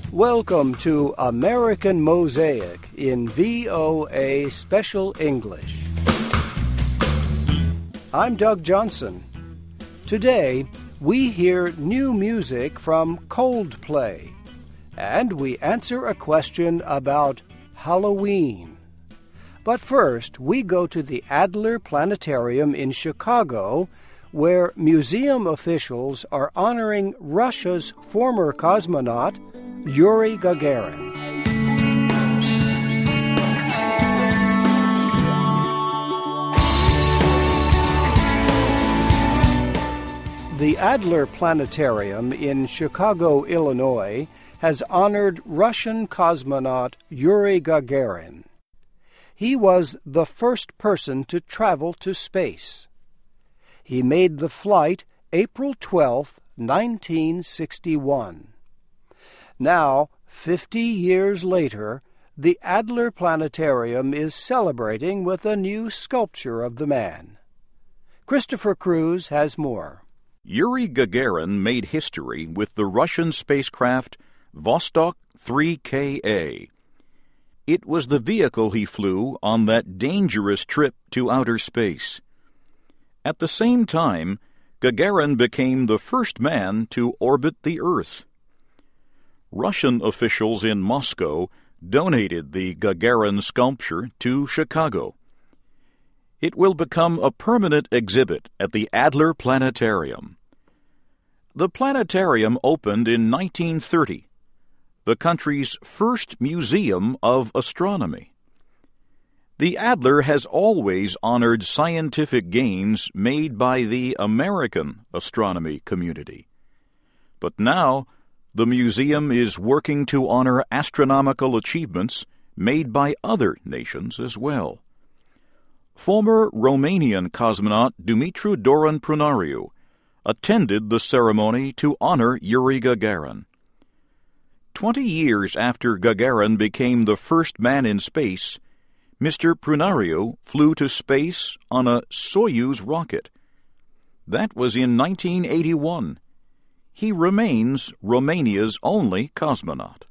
Welcome to American Mosaic in VOA Special English. I'm Doug Johnson. Today, we hear new music from Coldplay, and we answer a question about Halloween. But first, we go to the Adler Planetarium in Chicago, where museum officials are honoring Russia's former cosmonaut, Yuri Gagarin. The Adler Planetarium in Chicago, Illinois, has honored Russian cosmonaut Yuri Gagarin. He was the first person to travel to space. He made the flight April 12, 1961. Now, 50 years later, the Adler Planetarium is celebrating with a new sculpture of the man. Christopher Cruz has more. Yuri Gagarin made history with the Russian spacecraft Vostok 3Ka. It was the vehicle he flew on that dangerous trip to outer space. At the same time, Gagarin became the first man to orbit the Earth. Russian officials in Moscow donated the Gagarin sculpture to Chicago. It will become a permanent exhibit at the Adler Planetarium. The planetarium opened in 1930, the country's first museum of astronomy. The Adler has always honored scientific gains made by the American astronomy community. But now, the museum is working to honor astronomical achievements made by other nations as well. Former Romanian cosmonaut Dumitru Doran Prunariu attended the ceremony to honor Yuri Gagarin. 20 years after Gagarin became the first man in space, Mr. Prunariu flew to space on a Soyuz rocket. That was in 1981. He remains Romania's only cosmonaut.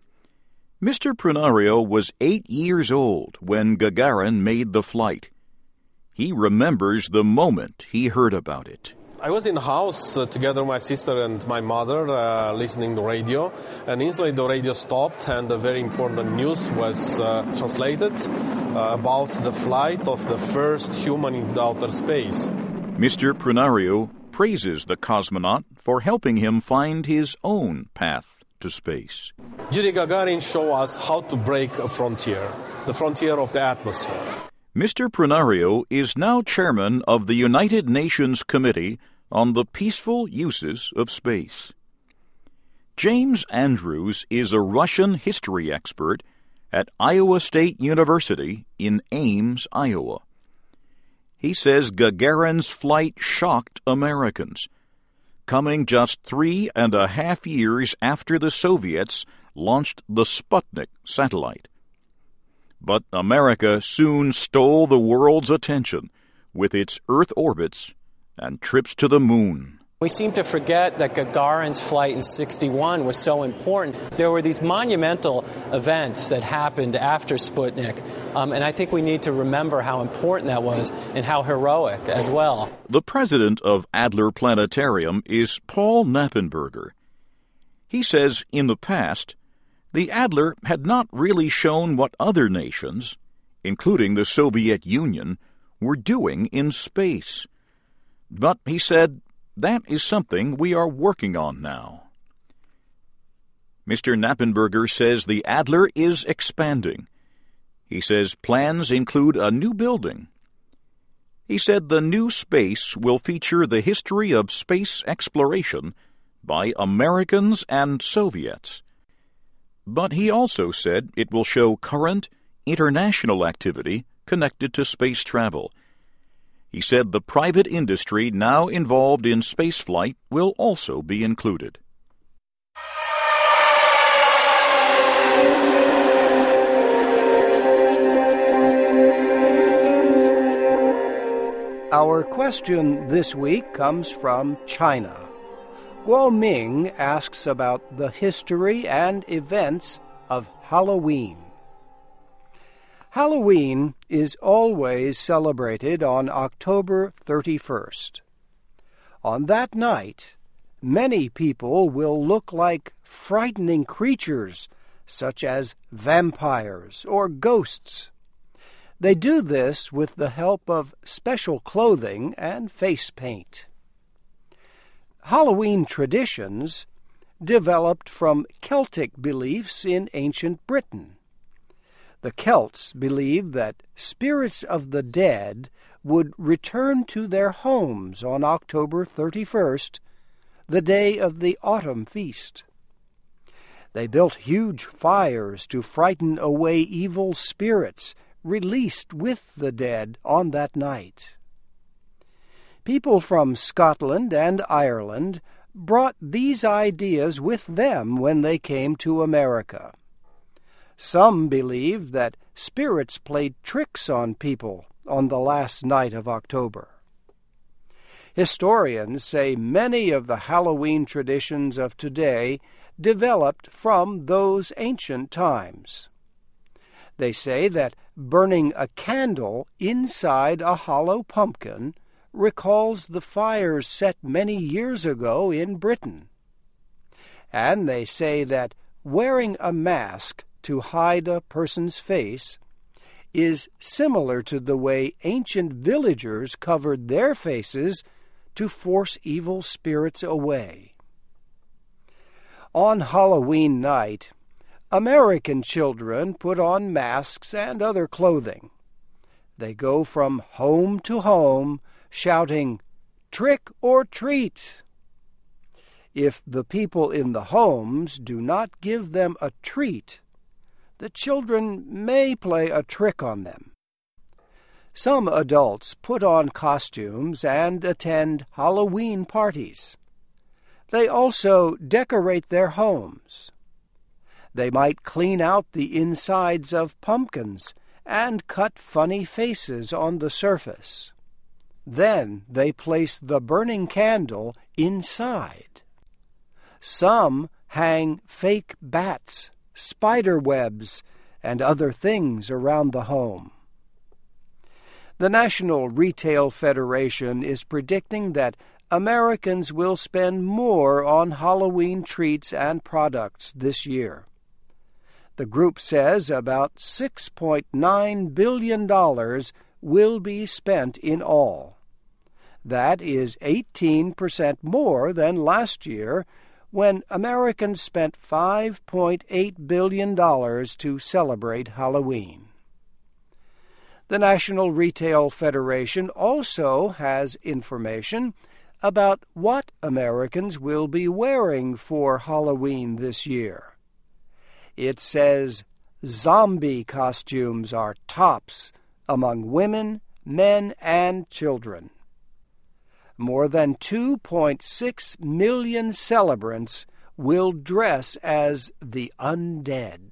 Mr. Prunariu was 8 years old when Gagarin made the flight. He remembers the moment he heard about it. I was in the house together with my sister and my mother listening to the radio, and instantly the radio stopped and a very important news was translated about the flight of the first human in outer space. Mr. Prunariu praises the cosmonaut for helping him find his own path to space. Yuri Gagarin showed us how to break a frontier, the frontier of the atmosphere. Mr. Prunariu is now chairman of the United Nations Committee on the Peaceful Uses of Space. James Andrews is a Russian history expert at Iowa State University in Ames, Iowa. He says Gagarin's flight shocked Americans, coming just 3.5 years after the Soviets launched the Sputnik satellite. But America soon stole the world's attention with its Earth orbits and trips to the moon. We seem to forget that Gagarin's flight in '61 was so important. There were these monumental events that happened after Sputnik, and I think we need to remember how important that was and how heroic as well. The president of Adler Planetarium is Paul Knappenberger. He says in the past, the Adler had not really shown what other nations, including the Soviet Union, were doing in space. But, he said, that is something we are working on now. Mr. Knappenberger says the Adler is expanding. He says plans include a new building. He said the new space will feature the history of space exploration by Americans and Soviets. But he also said it will show current international activity connected to space travel. He said the private industry now involved in spaceflight will also be included. Our question this week comes from China. Guo Ming asks about the history and events of Halloween. Halloween is always celebrated on October 31st. On that night, many people will look like frightening creatures, such as vampires or ghosts. They do this with the help of special clothing and face paint. Halloween traditions developed from Celtic beliefs in ancient Britain. The Celts believed that spirits of the dead would return to their homes on October 31st, the day of the autumn feast. They built huge fires to frighten away evil spirits released with the dead on that night. People from Scotland and Ireland brought these ideas with them when they came to America. Some believed that spirits played tricks on people on the last night of October. Historians say many of the Halloween traditions of today developed from those ancient times. They say that burning a candle inside a hollow pumpkin recalls the fires set many years ago in Britain. And they say that wearing a mask to hide a person's face is similar to the way ancient villagers covered their faces to force evil spirits away. On Halloween night, American children put on masks and other clothing. They go from home to home, shouting, "Trick or treat!" If the people in the homes do not give them a treat, the children may play a trick on them. Some adults put on costumes and attend Halloween parties. They also decorate their homes. They might clean out the insides of pumpkins and cut funny faces on the surface. Then they place the burning candle inside. Some hang fake bats, spider webs, and other things around the home. The National Retail Federation is predicting that Americans will spend more on Halloween treats and products this year. The group says about $6.9 billion will be spent in all. That is 18% more than last year, when Americans spent $5.8 billion to celebrate Halloween. The National Retail Federation also has information about what Americans will be wearing for Halloween this year. It says zombie costumes are tops among women, men, and children. More than 2.6 million celebrants will dress as the undead.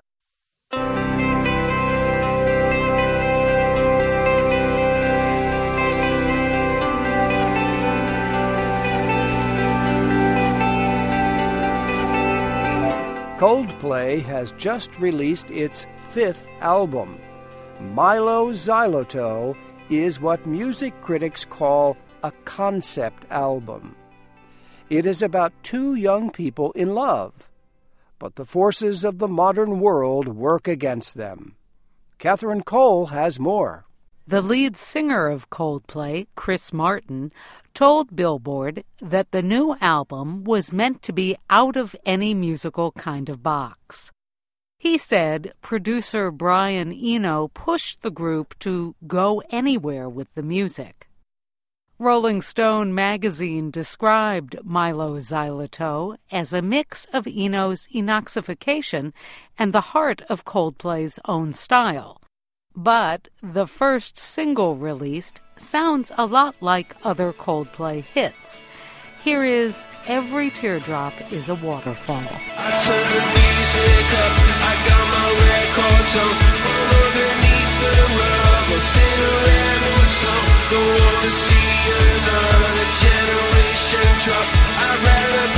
Coldplay has just released its 5th album. Mylo Xyloto is what music critics call a concept album. It is about two young people in love, but the forces of the modern world work against them. Catherine Cole has more. The lead singer of Coldplay, Chris Martin, told Billboard that the new album was meant to be out of any musical kind of box. He said producer Brian Eno pushed the group to go anywhere with the music. Rolling Stone magazine described Mylo Xyloto as a mix of Eno's Enoxification and the heart of Coldplay's own style. But the first single released sounds a lot like other Coldplay hits. Here is Every Teardrop is a Waterfall. I turn the music up, I got my records on, follow beneath the rug, I'll sing a rebel song, don't wanna see another generation drop, I'd rather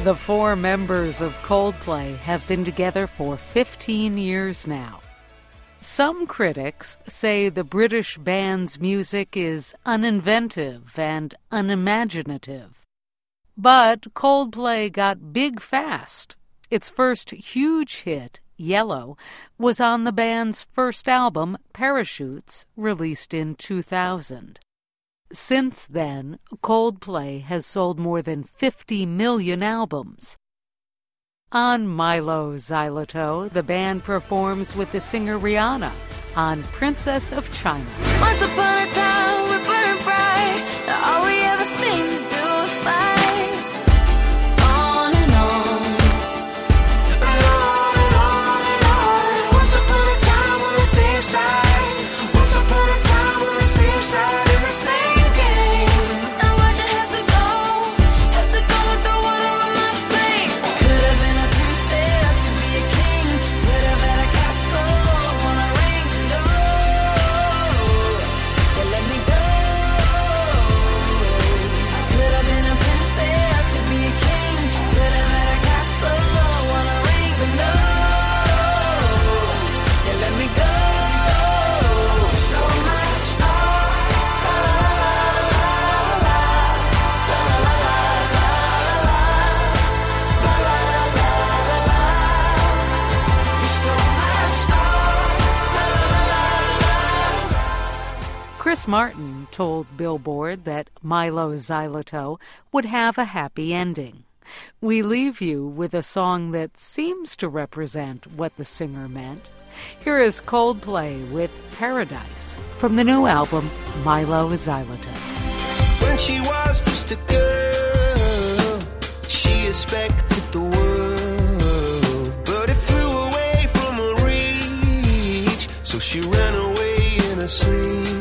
The four members of Coldplay have been together for 15 years now. Some critics say the British band's music is uninventive and unimaginative. But Coldplay got big fast. Its first huge hit, Yellow, was on the band's first album, Parachutes, released in 2000. Since then, Coldplay has sold more than 50 million albums. On Milo Xyloto, the band performs with the singer Rihanna on Princess of China. Once upon a time, we burned bright. All we ever seem to do is fight. On and on. And on and on and on. Once upon a time on the same side. Once upon a time on the same side in the same. Chris Martin told Billboard that Milo Xyloto would have a happy ending. We leave you with a song that seems to represent what the singer meant. Here is Coldplay with Paradise from the new album Milo Xyloto. When she was just a girl, she expected the world, but it flew away from her reach, so she ran away in her sleep.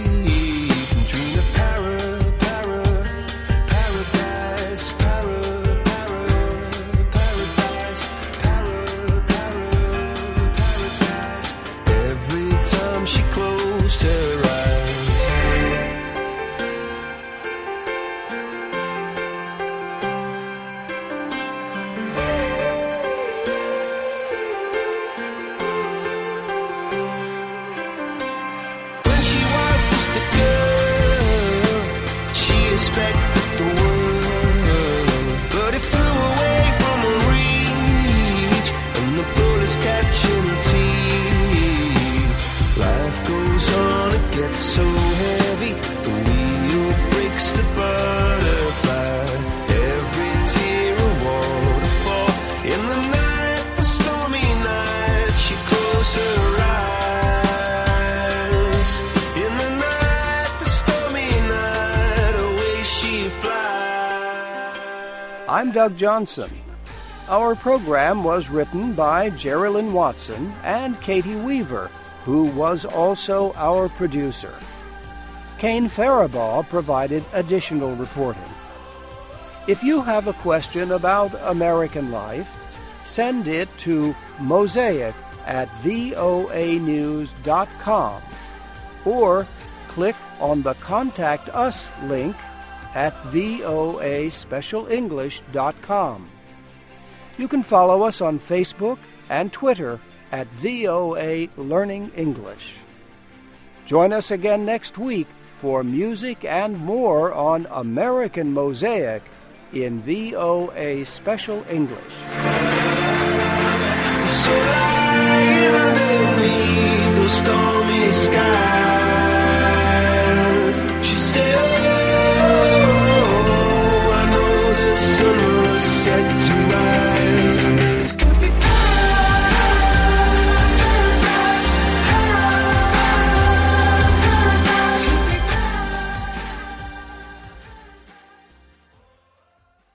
She closed her eyes. When she was just a girl, she expected the world, but it flew away from her reach, and the bullets catching her teeth. Life goes on, it gets so heavy. The wheel breaks the butterfly. Every tear a waterfall. In the night, the stormy night, she closed her eyes. In the night, the stormy night, away she flies. I'm Doug Johnson. Our program was written by Jerilyn Watson and Katie Weaver, who was also our producer. Kane Faribaugh provided additional reporting. If you have a question about American life, send it to mosaic@voanews.com or click on the Contact Us link at voaspecialenglish.com. You can follow us on Facebook and Twitter at VOA Learning English. Join us again next week for music and more on American Mosaic in VOA Special English. So